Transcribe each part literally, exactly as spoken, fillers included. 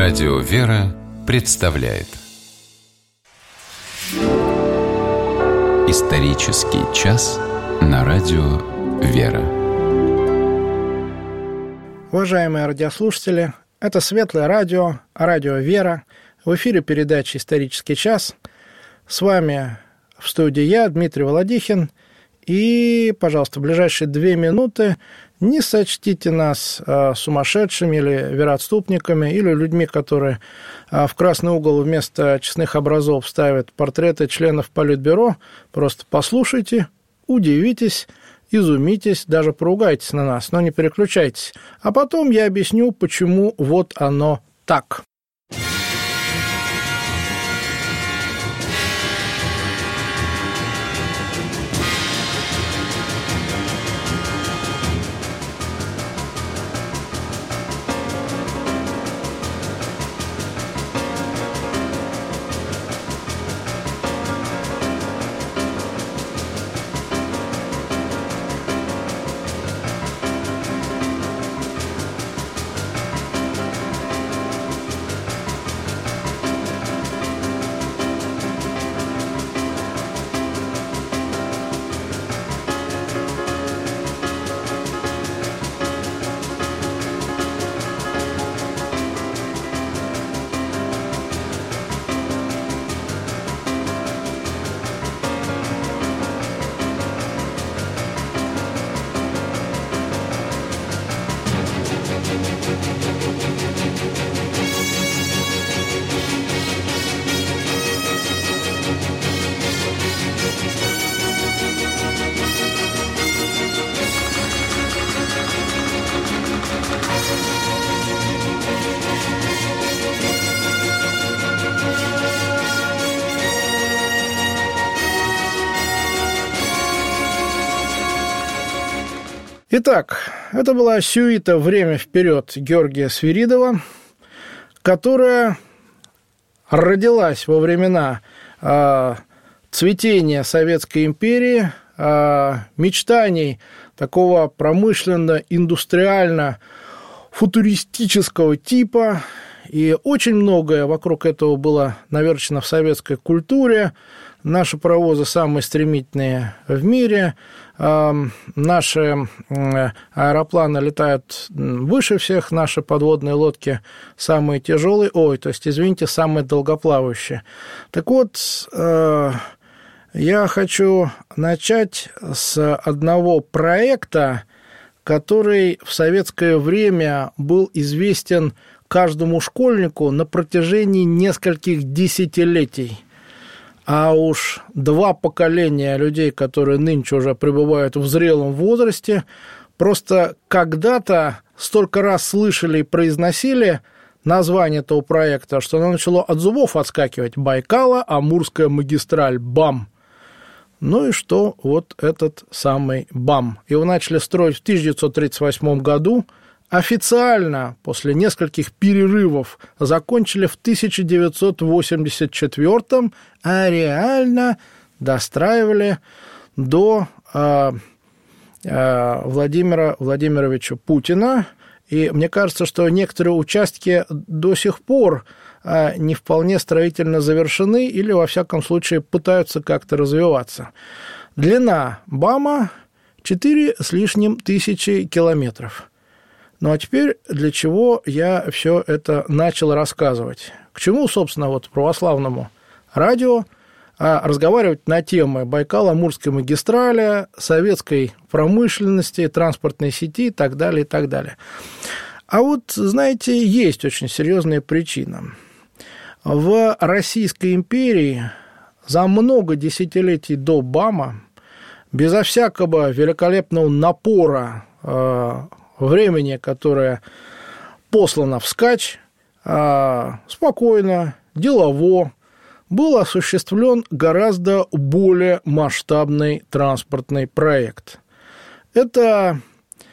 Радио «Вера» представляет Исторический час на Радио «Вера». Уважаемые радиослушатели, это Светлое радио, радио «Вера». В эфире передача «Исторический час». С вами в студии я, Дмитрий Володихин. И, пожалуйста, в ближайшие две минуты не сочтите нас а, сумасшедшими или вероотступниками, или людьми, которые а, в красный угол вместо честных образов ставят портреты членов Политбюро. Просто послушайте, удивитесь, изумитесь, даже поругайтесь на нас, но не переключайтесь. А потом я объясню, почему вот оно так. Итак, это была сюита «Время вперед» Георгия Свиридова, которая родилась во времена э, цветения Советской империи, э, мечтаний такого промышленно-индустриально-футуристического типа, и очень многое вокруг этого было наверчено в советской культуре. Наши паровозы самые стремительные в мире, наши аэропланы летают выше всех, наши подводные лодки самые тяжелые, ой, то есть, извините, самые долгоплавающие. Так вот, я хочу начать с одного проекта, который в советское время был известен каждому школьнику на протяжении нескольких десятилетий. А уж два поколения людей, которые нынче уже пребывают в зрелом возрасте, просто когда-то столько раз слышали и произносили название этого проекта, что оно начало от зубов отскакивать. Байкало-Амурская магистраль, БАМ. Ну и что вот этот самый БАМ. Его начали строить в тысяча девятьсот тридцать восьмом году, официально, после нескольких перерывов, закончили в тысяча девятьсот восемьдесят четвёртом, а реально достраивали до э, э, Владимира Владимировича Путина. И мне кажется, что некоторые участки до сих пор э, не вполне строительно завершены или, во всяком случае, пытаются как-то развиваться. Длина БАМа четыре с лишним тысячи километров. Ну, а теперь для чего я все это начал рассказывать? К чему, собственно, вот православному радио разговаривать на темы Байкало-Амурской магистрали, советской промышленности, транспортной сети и так далее, и так далее. А вот, знаете, есть очень серьезная причина. В Российской империи за много десятилетий до БАМа, безо всякого великолепного напора времени, которое послано вскачь, спокойно, делово, был осуществлен гораздо более масштабный транспортный проект. Это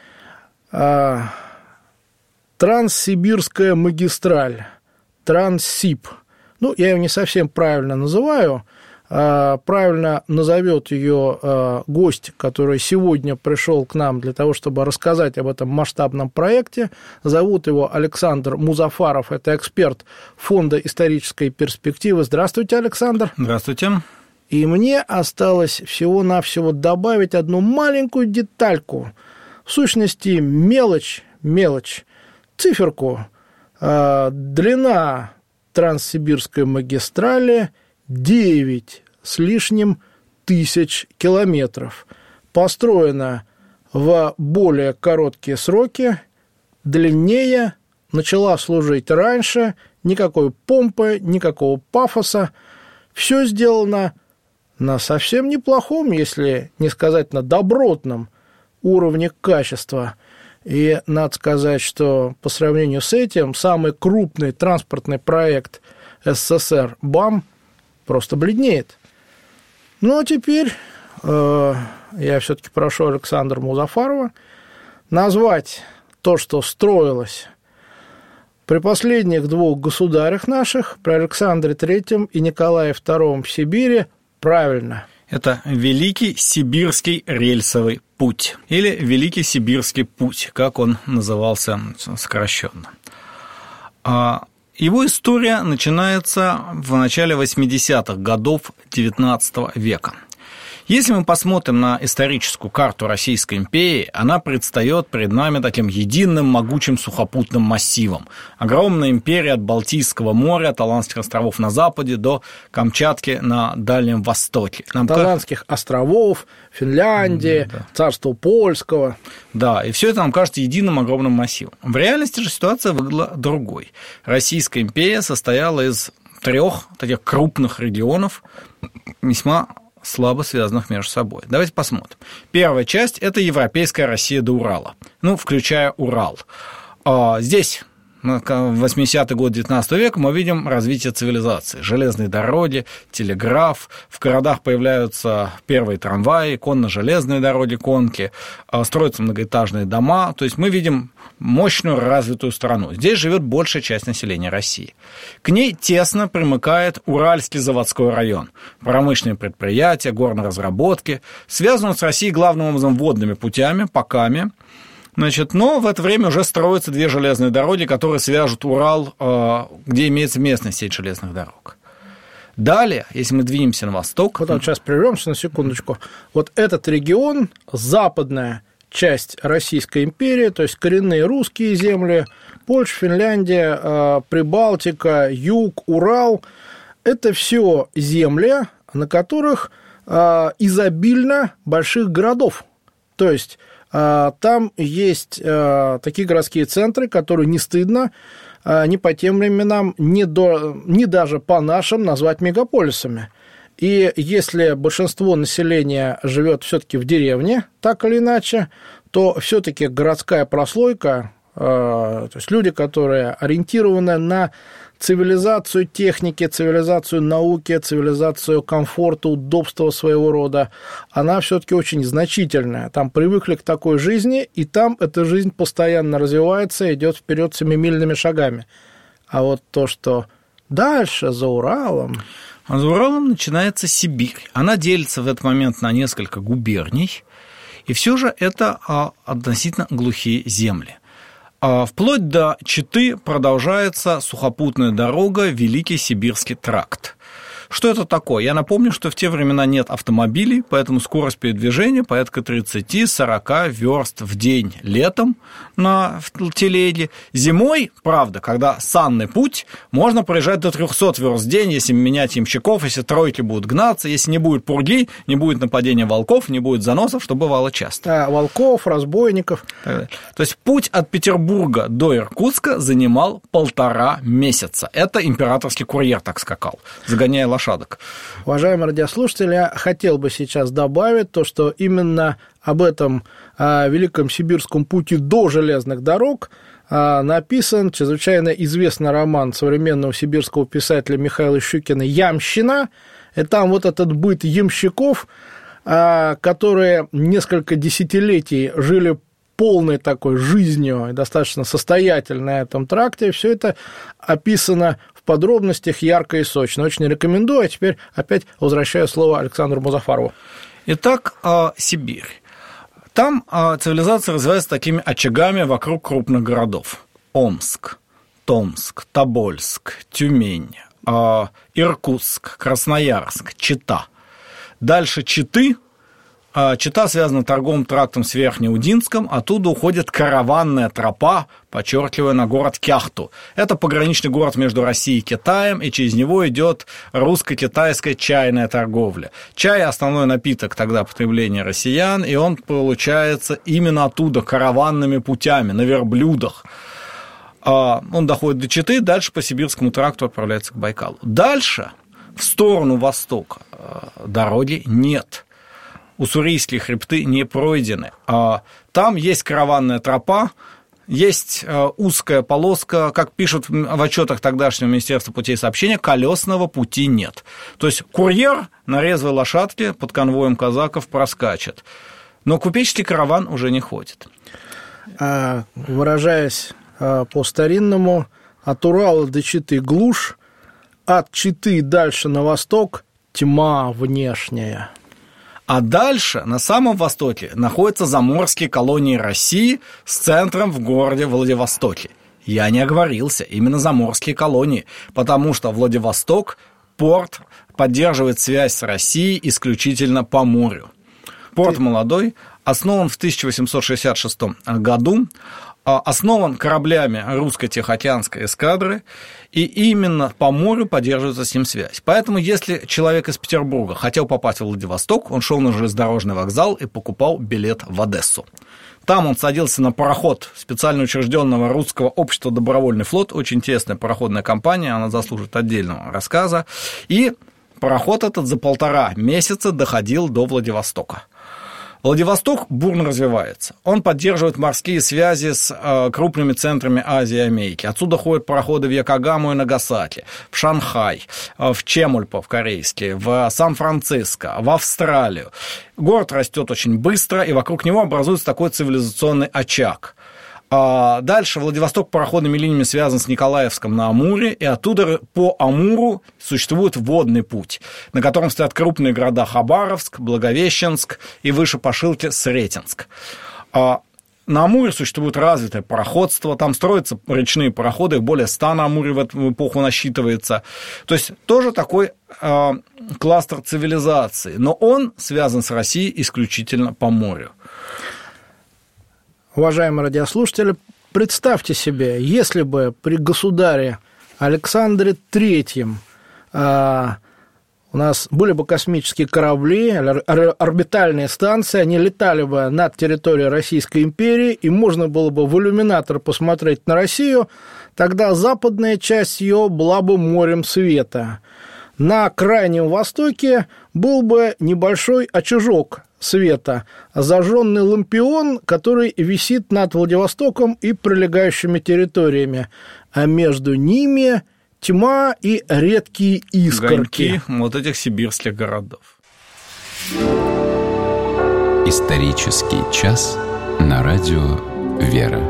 Транссибирская магистраль, Транссиб. Ну, я ее не совсем правильно называю, правильно назовет ее гость, который сегодня пришел к нам для того, чтобы рассказать об этом масштабном проекте. Зовут его Александр Музафаров, это эксперт Фонда исторической перспективы. Здравствуйте, Александр. Здравствуйте. И мне осталось всего-навсего добавить одну маленькую детальку, в сущности, мелочь, мелочь, циферку. Длина Транссибирской магистрали девять с лишним тысяч километров. Построена в более короткие сроки, длиннее, начала служить раньше, никакой помпы, никакого пафоса. Все сделано на совсем неплохом, если не сказать на добротном уровне качества. И надо сказать, что по сравнению с этим самый крупный транспортный проект СССР БАМ просто бледнеет. Ну, а теперь э, я все-таки прошу Александра Музафарова назвать то, что строилось при последних двух государях наших, при Александре Третьем и Николае Втором в Сибири, правильно. Это Великий Сибирский рельсовый путь, или Великий Сибирский путь, как он назывался сокращенно. Его история начинается в начале восьмидесятых годов девятнадцатого века. Если мы посмотрим на историческую карту Российской империи, она предстает перед нами таким единым могучим сухопутным массивом. Огромная империя от Балтийского моря, Таландских островов на западе до Камчатки на Дальнем Востоке. Нам Таландских как... островов, Финляндии, да. Царства Польского. Да, и все это нам кажется единым огромным массивом. В реальности же ситуация выглядела другой. Российская империя состояла из трех таких крупных регионов, весьма слабо связанных между собой. Давайте посмотрим. Первая часть – это европейская Россия до Урала, ну, включая Урал. Здесь в восьмидесятые годы девятнадцатого века мы видим развитие цивилизации. Железные дороги, телеграф, в городах появляются первые трамваи, конно-железные дороги, конки, строятся многоэтажные дома. То есть мы видим мощную развитую страну. Здесь живет большая часть населения России. К ней тесно примыкает Уральский заводской район. Промышленные предприятия, горные разработки. Связан с Россией главным образом водными путями, поками. Значит, но в это время уже строятся две железные дороги, которые свяжут Урал, где имеется местная сеть железных дорог. Далее, если мы двинемся на восток... Вот сейчас прервемся на секундочку. Вот этот регион, западная часть Российской империи, то есть коренные русские земли, Польша, Финляндия, Прибалтика, Юг, Урал, это все земли, на которых изобильно больших городов. То есть там есть такие городские центры, которые не стыдно ни по тем временам, ни, до, ни даже по нашим назвать мегаполисами. И если большинство населения живет все-таки в деревне, так или иначе, то все-таки городская прослойка, то есть люди, которые ориентированы на цивилизацию техники, цивилизацию науки, цивилизацию комфорта, удобства своего рода, она все-таки очень значительная. Там привыкли к такой жизни, и там эта жизнь постоянно развивается, идет вперед семимильными шагами. А вот то, что дальше, за Уралом... А за Уралом начинается Сибирь. Она делится в этот момент на несколько губерний, и все же это относительно глухие земли. Вплоть до Читы продолжается сухопутная дорога Великий Сибирский тракт. Что это такое? Я напомню, что в те времена нет автомобилей, поэтому скорость передвижения порядка тридцать-сорок верст в день летом на телеге. Зимой, правда, когда санный путь, можно проезжать до триста верст в день, если менять ямщиков, если тройки будут гнаться, если не будет пурги, не будет нападения волков, не будет заносов, что бывало часто. А, волков, разбойников. То есть путь от Петербурга до Иркутска занимал полтора месяца. Это императорский курьер так скакал, загоняя лошадок. Уважаемые радиослушатели, я хотел бы сейчас добавить то, что именно об этом а, Великом Сибирском пути до железных дорог а, написан чрезвычайно известный роман современного сибирского писателя Михаила Щукина «Ямщина». И там вот этот быт ямщиков, а, которые несколько десятилетий жили полной такой жизнью и достаточно состоятельной на этом тракте. Все это описано в подробностях, ярко и сочно. Очень рекомендую. А теперь опять возвращаю слово Александру Музафарову. Итак, Сибирь. Там цивилизация развивается такими очагами вокруг крупных городов. Омск, Томск, Тобольск, Тюмень, Иркутск, Красноярск, Чита. Дальше Читы. Чита связана торговым трактом с Верхнеудинском, оттуда уходит караванная тропа, подчеркивая, на город Кяхту. Это пограничный город между Россией и Китаем, и через него идет русско-китайская чайная торговля. Чай – основной напиток тогда потребления россиян, и он получается именно оттуда, караванными путями, на верблюдах. Он доходит до Читы, дальше по Сибирскому тракту отправляется к Байкалу. Дальше, в сторону востока, дороги нет. Уссурийские хребты не пройдены. Там есть караванная тропа, есть узкая полоска, как пишут в отчетах тогдашнего Министерства путей сообщения, колесного пути нет. То есть курьер на резвой лошадке под конвоем казаков проскачет, но купеческий караван уже не ходит. Выражаясь по-старинному, от Урала до Читы глушь, от Читы дальше на восток тьма внешняя. А дальше, на самом востоке, находятся заморские колонии России с центром в городе Владивостоке. Я не оговорился, именно заморские колонии, потому что Владивосток, порт, поддерживает связь с Россией исключительно по морю. Порт Ты... молодой, основан в тысяча восемьсот шестьдесят шестом году, основан кораблями русско-тихоокеанской эскадры, и именно по морю поддерживается с ним связь. Поэтому, если человек из Петербурга хотел попасть в Владивосток, он шел на железнодорожный вокзал и покупал билет в Одессу. Там он садился на пароход специально учрежденного Русского общества «Добровольный флот», очень интересная пароходная компания, она заслужит отдельного рассказа, и пароход этот за полтора месяца доходил до Владивостока. Владивосток бурно развивается. Он поддерживает морские связи с э, крупными центрами Азии и Америки. Отсюда ходят пароходы в Йокогаму и Нагасаки, в Шанхай, э, в Чемульпо, в корейский, в Сан-Франциско, в Австралию. Город растет очень быстро, и вокруг него образуется такой цивилизационный очаг. Дальше Владивосток пароходными линиями связан с Николаевском на Амуре, и оттуда по Амуру существует водный путь, на котором стоят крупные города Хабаровск, Благовещенск и выше по Шилке Сретенск. На Амуре существует развитое пароходство, там строятся речные пароходы, их более ста на Амуре в эту эпоху насчитывается. То есть тоже такой э, кластер цивилизации, но он связан с Россией исключительно по морю. Уважаемые радиослушатели, представьте себе, если бы при государе Александре Третьем э, у нас были бы космические корабли, орбитальные станции, они летали бы над территорией Российской империи, и можно было бы в иллюминатор посмотреть на Россию, тогда западная часть ее была бы морем света. На Крайнем Востоке был бы небольшой очажок света, зажженный лампион, который висит над Владивостоком и прилегающими территориями, а между ними тьма и редкие искорки. Огоньки вот этих сибирских городов. Исторический час на радио «Вера».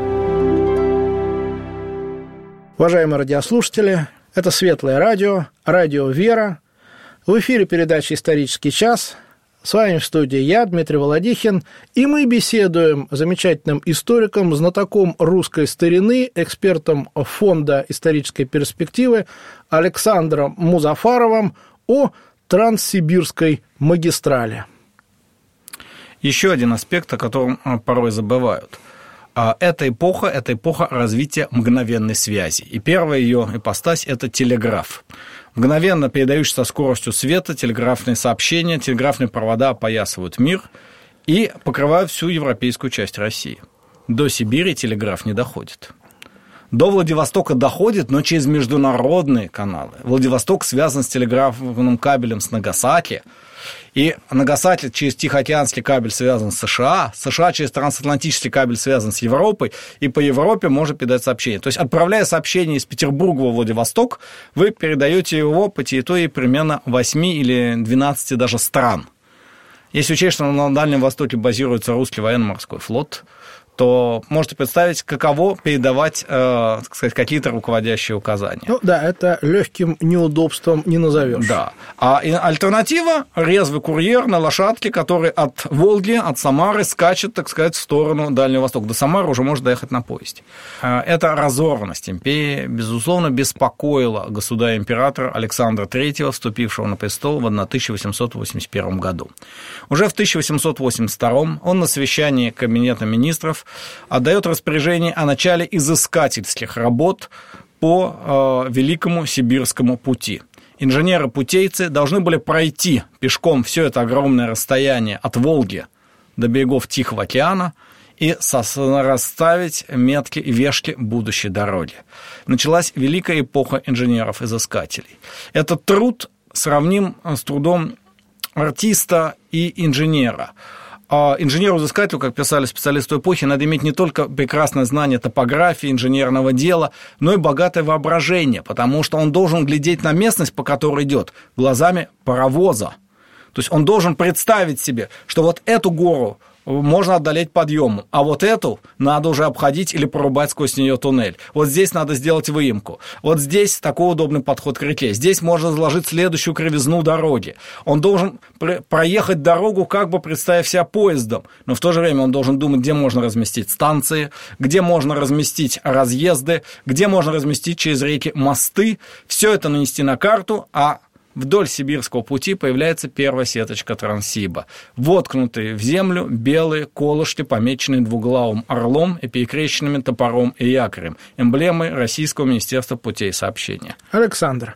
Уважаемые радиослушатели, это Светлое радио, радио «Вера». В эфире передача «Исторический час». С вами в студии я, Дмитрий Володихин, и мы беседуем с замечательным историком, знатоком русской старины, экспертом Фонда исторической перспективы Александром Музафаровым о Транссибирской магистрали. Еще один аспект, о котором порой забывают. Эта эпоха – это эпоха развития мгновенной связи. И первая ее ипостась – это телеграф. Мгновенно передающий со скоростью света телеграфные сообщения, телеграфные провода опоясывают мир и покрывают всю европейскую часть России. До Сибири телеграф не доходит. До Владивостока доходит, но через международные каналы. Владивосток связан с телеграфным кабелем с Нагасаки, и Нагасаки через Тихоокеанский кабель связан с США, США через трансатлантический кабель связан с Европой, и по Европе может передать сообщение. То есть, отправляя сообщение из Петербурга во Владивосток, вы передаете его по территории примерно восьми или двенадцати даже стран. Если учесть, что на Дальнем Востоке базируется русский военно-морской флот, то можете представить, каково передавать, э, так сказать, какие-то руководящие указания. Ну да, это легким неудобством не назовешь. Да. А альтернатива – резвый курьер на лошадке, который от Волги, от Самары скачет, так сказать, в сторону Дальнего Востока. До Самары уже может доехать на поезде. Эта разорванность империи, безусловно, беспокоила государя-императора Александра Третьего, вступившего на престол в тысяча восемьсот восемьдесят первом году. Уже в тысяча восемьсот восемьдесят втором он на совещании Кабинета министров отдает распоряжение о начале изыскательских работ по э, Великому Сибирскому пути. Инженеры-путейцы должны были пройти пешком все это огромное расстояние от Волги до берегов Тихого океана и расставить метки и вешки будущей дороги. Началась великая эпоха инженеров-изыскателей. Этот труд сравним с трудом артиста и инженера. А инженеру-изыскателю, как писали специалисты эпохи, надо иметь не только прекрасное знание топографии, инженерного дела, но и богатое воображение, потому что он должен глядеть на местность, по которой идет, глазами паровоза. То есть он должен представить себе, что вот эту гору можно одолеть подъемом, а вот эту надо уже обходить или прорубать сквозь нее туннель. Вот здесь надо сделать выемку. Вот здесь такой удобный подход к реке. Здесь можно заложить следующую кривизну дороги. Он должен проехать дорогу, как бы представив себя поездом, но в то же время он должен думать, где можно разместить станции, где можно разместить разъезды, где можно разместить через реки мосты. Все это нанести на карту, а вдоль Сибирского пути появляется первая сеточка Транссиба. Воткнутые в землю белые колышки, помеченные двуглавым орлом и перекрещенными топором и якорем, эмблемой Российского министерства путей сообщения. Александр,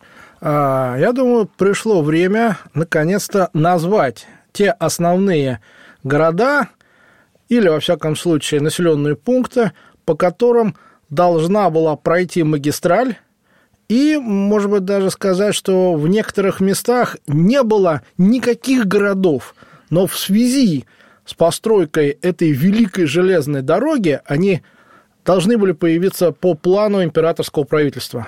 я думаю, пришло время наконец-то назвать те основные города или, во всяком случае, населенные пункты, по которым должна была пройти магистраль. И, может быть, даже сказать, что в некоторых местах не было никаких городов, но в связи с постройкой этой великой железной дороги они должны были появиться по плану императорского правительства.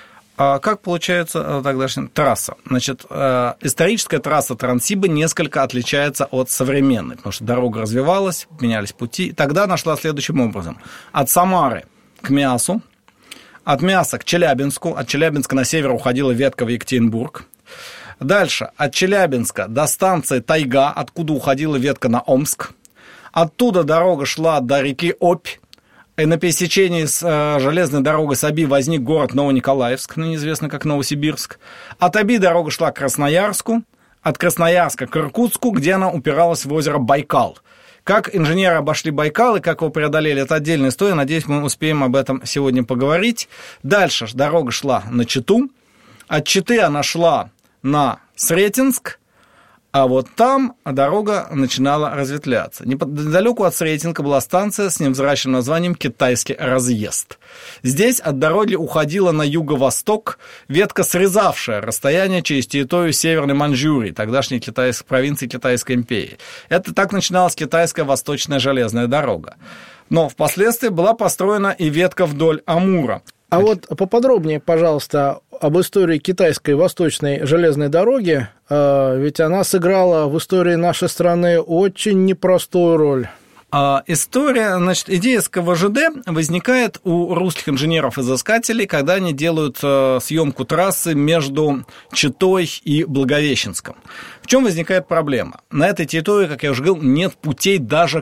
А как получается тогдашняя трасса? Значит, историческая трасса Транссиба несколько отличается от современной, потому что дорога развивалась, менялись пути. Тогда она шла следующим образом. От Самары к Миасу, от Миаса к Челябинску, от Челябинска на север уходила ветка в Екатеринбург. Дальше от Челябинска до станции Тайга, откуда уходила ветка на Омск. Оттуда дорога шла до реки Обь. И на пересечении с э, железной дорогой с Оби возник город Новониколаевск, ныне известный как Новосибирск. От Оби дорога шла к Красноярску, от Красноярска к Иркутску, где она упиралась в озеро Байкал. Как инженеры обошли Байкал и как его преодолели, это отдельная история. Надеюсь, мы успеем об этом сегодня поговорить. Дальше дорога шла на Читу. От Читы она шла на Сретенск. А вот там дорога начинала разветвляться. Неподалеку от Сретенска была станция с невзрачным названием «Китайский разъезд». Здесь от дороги уходила на юго-восток ветка, срезавшая расстояние через территорию Северной Маньчжурии, тогдашней китайской, провинции Китайской империи. Это так начиналась китайская восточная железная дорога. Но впоследствии была построена и ветка вдоль Амура. А вот поподробнее, пожалуйста, об истории китайской восточной железной дороги, ведь она сыграла в истории нашей страны очень непростую роль. История, значит, идея эс ка вэ жэ дэ возникает у русских инженеров-изыскателей, когда они делают съемку трассы между Читой и Благовещенском. В чем возникает проблема? На этой территории, как я уже говорил, нет путей даже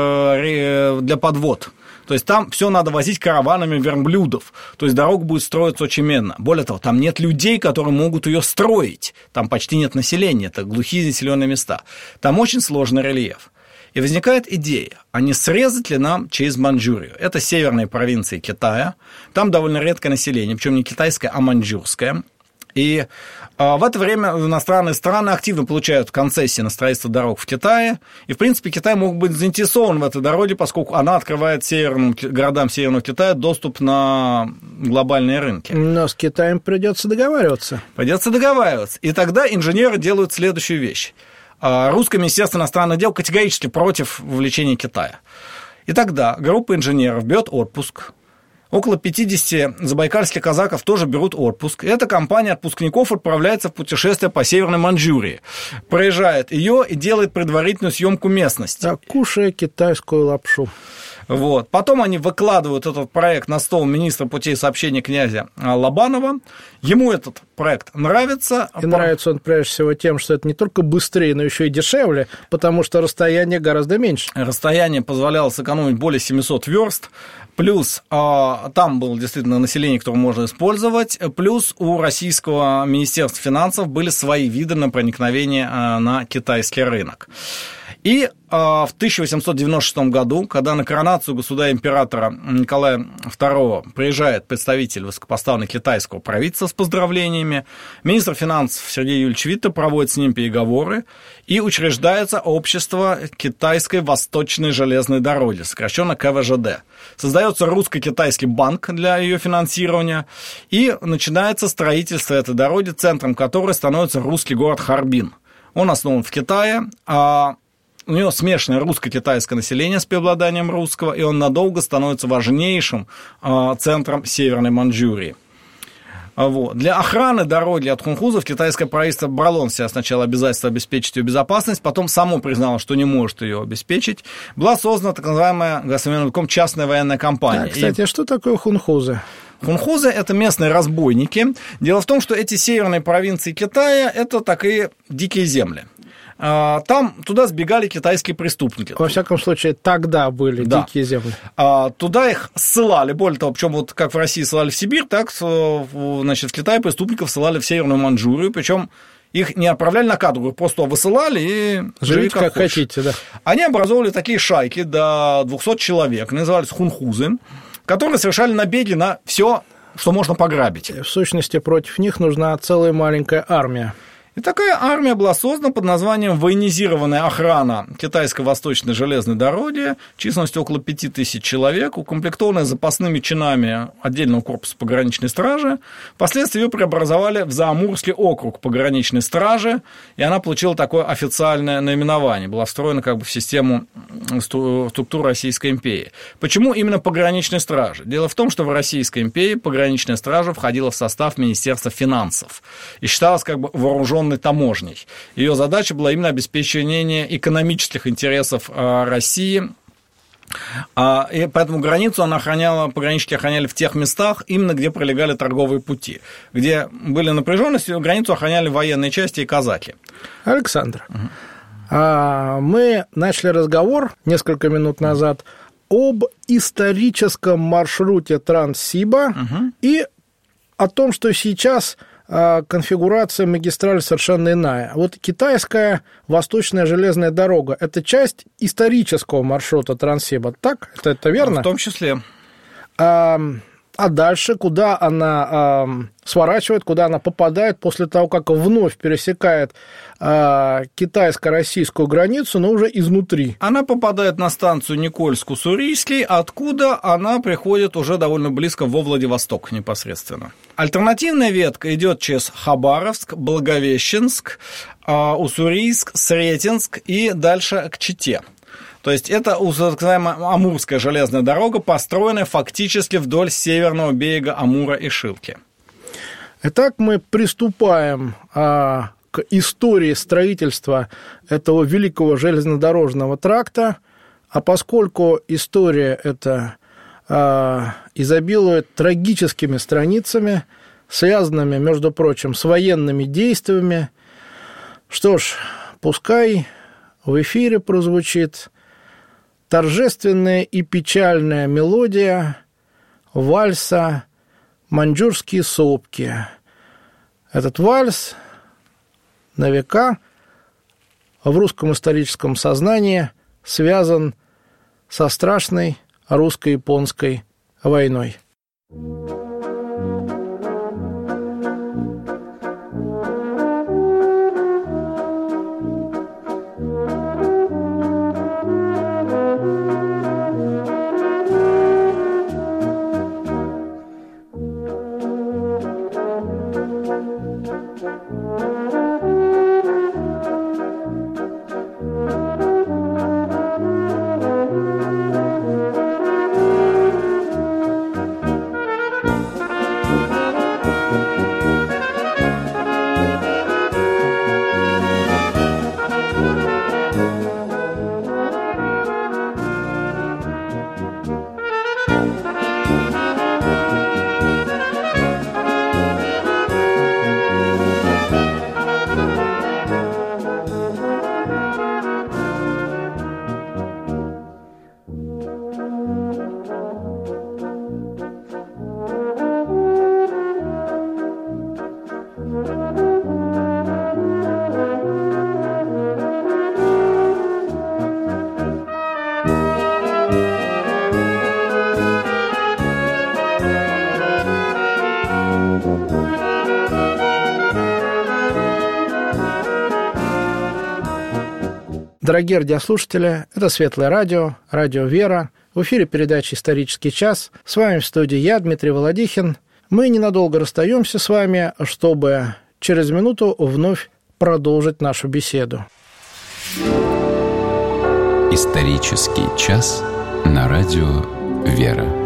для подвод. То есть там все надо возить караванами верблюдов. То есть дорога будет строиться очень медленно. Более того, там нет людей, которые могут ее строить. Там почти нет населения, это глухие заселенные места. Там очень сложный рельеф. И возникает идея, а не срезать ли нам через Маньчжурию? Это северные провинции Китая. Там довольно редкое население, причем не китайское, а маньчжурское. И в это время иностранные страны активно получают концессии на строительство дорог в Китае. И, в принципе, Китай мог быть заинтересован в этой дороге, поскольку она открывает северным, городам Северного Китая доступ на глобальные рынки. Но с Китаем придется договариваться. Придется договариваться. И тогда инженеры делают следующую вещь. Русское министерство иностранных дел категорически против вовлечения Китая. И тогда группа инженеров берет отпуск. Около пятьдесят забайкальских казаков тоже берут отпуск. И эта компания отпускников отправляется в путешествие по Северной Маньчжурии. Проезжает ее и делает предварительную съемку местности. Так, кушая китайскую лапшу. Вот. Потом они выкладывают этот проект на стол министра путей сообщения князя Лобанова. Ему этот проект нравится. И нравится он прежде всего тем, что это не только быстрее, но еще и дешевле, потому что расстояние гораздо меньше. Расстояние позволяло сэкономить более семьсот верст. Плюс а, там было действительно население, которое можно использовать. Плюс у российского министерства финансов были свои виды на проникновение а, на китайский рынок. И а, в тысяча восемьсот девяносто шестом году, когда на коронацию государя-императора Николая второго приезжает представитель высокопоставленного китайского правительства с поздравлениями, министр финансов Сергей Юрьевич Витте проводит с ним переговоры, и учреждается общество Китайской Восточной железной дороги, сокращенно ка вэ жэ дэ. Создается русско-китайский банк для ее финансирования, и начинается строительство этой дороги, центром которой становится русский город Харбин. Он основан в Китае, а у него смешанное русско-китайское население с преобладанием русского, и он надолго становится важнейшим центром Северной Маньчжурии. Вот. Для охраны дороги от хунхузов китайское правительство брало на себя сначала обязательство обеспечить ее безопасность, потом само признало, что не может ее обеспечить. Была создана так называемая современным частная военная компания. Да, кстати, а что такое хунхузы? Хунхузы – это местные разбойники. Дело в том, что эти северные провинции Китая – это такие дикие земли. Там, туда сбегали китайские преступники. Во всяком случае, тогда были да. дикие земли. Туда их ссылали. Более того, причем вот как в России ссылали в Сибирь, так значит, в Китае преступников ссылали в Северную Маньчжурию. Причем их не отправляли на каторгу, просто высылали и живите как, как хотите. Да. Они образовывали такие шайки до двухсот человек, назывались хунхузы, которые совершали набеги на все, что можно пограбить. В сущности, против них нужна целая маленькая армия. И такая армия была создана под названием «Военизированная охрана Китайской Восточной железной дороги», численностью около пяти тысяч человек, укомплектованная запасными чинами отдельного корпуса пограничной стражи. Впоследствии ее преобразовали в Заамурский округ пограничной стражи, и она получила такое официальное наименование, была встроена как бы в систему структуры Российской империи. Почему именно пограничной стражи? Дело в том, что в Российской империи пограничная стража входила в состав Министерства финансов и считалась как бы вооруженной таможней. Ее задача была именно обеспечение экономических интересов России, и поэтому границу она охраняла, пограничники охраняли в тех местах, именно где пролегали торговые пути, где были напряженности, границу охраняли военные части и казаки. Александр, угу. мы начали разговор несколько минут назад об историческом маршруте Транссиба угу. и о том, что сейчас конфигурация магистрали совершенно иная. Вот китайская Восточная железная дорога – это часть исторического маршрута Транссиба, так? Это, это верно? В том числе. А, а дальше куда она а, сворачивает, куда она попадает после того, как вновь пересекает а, китайско-российскую границу, но уже изнутри? Она попадает на станцию Никольск-Уссурийский, откуда она приходит уже довольно близко во Владивосток непосредственно. Альтернативная ветка идет через Хабаровск, Благовещенск, Уссурийск, Сретенск и дальше к Чите. То есть это так называемая Амурская железная дорога, построенная фактически вдоль северного берега Амура и Шилки. Итак, мы приступаем а, к истории строительства этого великого железнодорожного тракта, а поскольку история эта а, изобилует трагическими страницами, связанными, между прочим, с военными действиями, что ж, пускай в эфире прозвучит торжественная и печальная мелодия вальса «Маньчжурские сопки». Этот вальс на века в русском историческом сознании связан со страшной русско-японской войной. Дорогие радиослушатели, это Светлое радио, радио «Вера». В эфире передача «Исторический час». С вами в студии я, Дмитрий Володихин. Мы ненадолго расстаемся с вами, чтобы через минуту вновь продолжить нашу беседу. «Исторический час» на радио «Вера».